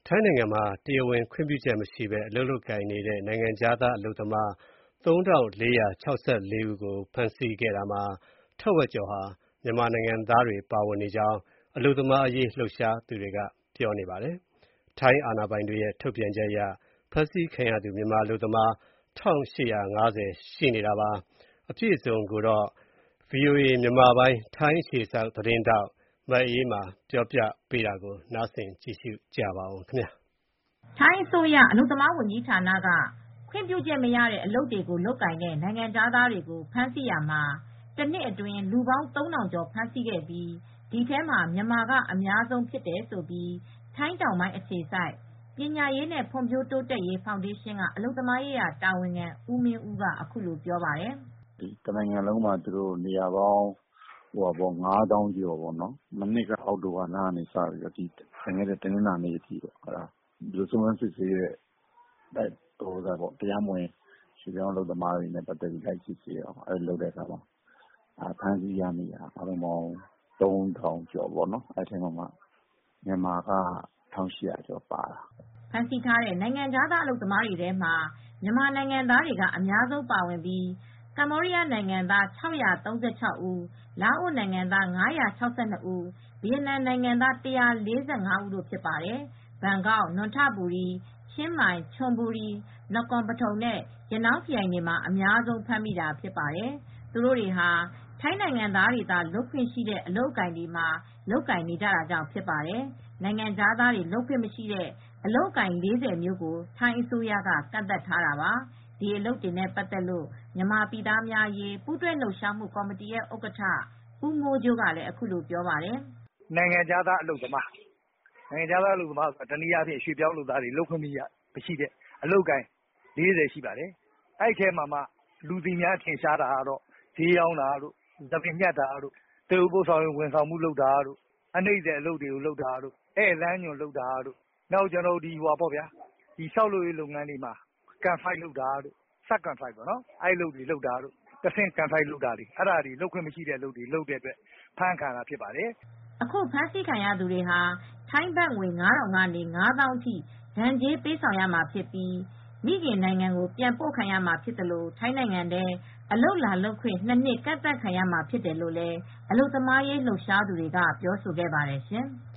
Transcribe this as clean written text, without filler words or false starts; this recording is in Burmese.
ထိုင်းနိုင်ငံမှာတရားဝင်ခွင့်ပြုချက်မရှိဘဲအလုပ်လုပ်ကိုင်နေတဲ့နိုင်ငံခြားသားအလုပ်သမား 3,464 ဦးကိုဖမ်းဆီးခဲ့တာမှာထက်ဝက်ကျော်ဟာမြန်မာနိုင်ငံသားတွေပါဝင်နေကြောင်းအလုပ်သမားအရေးလှုပ်ရှားသူတွေကပြောပါတယ်။ ထိုင်းအာဏာပိုင်တွေရဲ့ထုတ်ပြန်ချက်အရဖမ်းဆီးခံရသူမြန်မာအလုပ်သမား 1,850 ရှိနေတာပါ။ အပြည့်အစုံကိုတော့ ဗွီအိုအေမြန်မာပိုင်းထိုင်းအခြေစိုက်သတင်းထောက်မအေးအေးမာပြောပြပေးပါမယ်။ထိုင်းအစိုးရအလုပ်သမားဝန်ကြီးဌာနကခွင့်ပြုချက်မရတဲ့အလုပ်တွေကိုလုပ်ကိုင်တဲ့နိုင်ငံခြားသားတွေကိုဖမ်းဆီးရာမှာတနှစ်အတွင်းလူပေါင်း 3,000 ကျော်ဖမ်းဆီးခဲ့ပြီးဒီထဲမှာမြန်မာကအများဆုံးဖြစ်တယ်လို့ထိုင်းတောင်ပိုင်းအခြေစိုက်ပညာရေးနဲ့ဖွံ့ဖြိုးတိုးတက်ရေးဖောင်ဒေးရှင်းကအလုပ်သမားရေးရာတာဝန်ခံဦးမင်းဦးကအခုလိုပြောပါတယ်။ "တနိုင်ငံလုံးမှာနေရာပေါင်း 5 သောင်းကျော်မနှစ်ကအောက်တိုဘာလကနေ တနင်္လာနေ့အထိစုံစမ်းစစ်ဆေးတဲ့တရားမဝင်ရွှေ့ပြောင်းအလုပ်သမားတွေနဲ့ပတ်သက်ပြီးလိုက်စစ်ဆေးတဲ့အခါမှာဖမ်းဆီးရမိတာအားလုံးပေါင်း 3,000 ကျော်အဲဒီထဲမှာမြန်မာက 1,800 ကျော်ပါတယ်။" ဖမ်းဆီးထားတဲ့နိုင်ငံခြားသားအလုပ်သမားတွေထဲမှာမြန်မာနိုင်ငံသားတွေကအများဆုံးပါဝင်ပြီးကမ္ဘောဒီးယားနိုင်ငံသား 636 ဦး၊ လာအိုနိုင်ငံသား 562 ဦး၊ ဗီယက်နမ်နိုင်ငံသား 145 ဦးတို့ဖြစ်ပါတယ်။ ဘန်ကောက်၊ နွန်ထဘူရီ၊ ချင်းမိုင်၊ ချွန်ဘူရီ၊ နကွန်ပထုံနဲ့ ရနောင်းခရိုင်တွေမှာအများဆုံးဖမ်းမိတာဖြစ်ပါတယ်။ သူတို့တွေဟာထိုင်းနိုင်ငံသားတွေသာလုပ်ခွင့်ရှိတဲ့အလုပ်အကိုင်တွေမှာလုပ်ကိုင်နေကြတာကြောင့်ဖြစ်ပါတယ်။ နိုင်ငံခြားသားတွေလုပ်ခွင့်မရှိတဲ့အလုပ်အကိုင် 40 မျိုးကိုထိုင်းအစိုးရကကန့်သတ်ထားတာပါ။ ဒီအလုပ်တွေနဲ့ပတ်သက်လို့မြန်မာပြည်သားများအရေးပူးတွဲလှုပ်ရှားမှုကော်မတီရဲ့ဥက္ကဋ္ဌဦးမိုးကြိုးကလည်းအခုလိုပြောပါတယ်။ "နိုင်ငံခြားသားအလုပ်သမားဆိုတာတနည်းအားဖြင့်ရွှေ့ပြောင်းလုပ်သားတွေလုပ်ခွင့်မရှိတဲ့အလုပ်အကိုင် 40 ရှိပါတယ်။ အဲဒီထဲမှာလူသိများထင်ရှားတာကတော့ဈေးရောင်းတာတို့၊ ဆံပင်ညှပ်တာတို့၊ သယ်ယူပို့ဆောင်ရေးဝန်ဆောင်မှုလုပ်တာတို့၊ အနှိမ့်ဆက်အလုပ်တွေလုပ်တာတို့၊ ဧည့်လမ်းညွှန်လုပ်တာတို့၊ ဆောက်လုပ်ရေးလုပ်ငန်းတွေမှာကန်ထရိုက်လုပ်တာတို့၊ အဲဒီအလုပ်တွေလုပ်တာတို့တဆင့်ကန်ထရိုက်လုပ်တာတွေလုပ်ခွင့်မရှိတဲ့အလုပ်တွေလုပ်တဲ့အတွက်ဖမ်းခံရတာဖြစ်ပါတယ်။" အခုဖမ်းဆီးခံရသူတွေဟာထိုင်းဘတ်ငွေ ၅,၀၀၀ ကနေ ၅၀,၀၀၀ အထိဒဏ်ကြေးပေးဆောင်ရမှာဖြစ်ပြီး မိခင်နိုင်ငံကိုပြန်ပို့ခံရမှာဖြစ်သလိုထိုင်းနိုင်ငံထဲအလုပ်လာလုပ်ခွင့် 2 နှစ်ကန့်သတ်ခံရမှာဖြစ်တယ်လို့လည်းအလုပ်သမားရေးလှုပ်ရှားသူတွေကပြောဆိုခဲ့ပါတယ်ရှင်။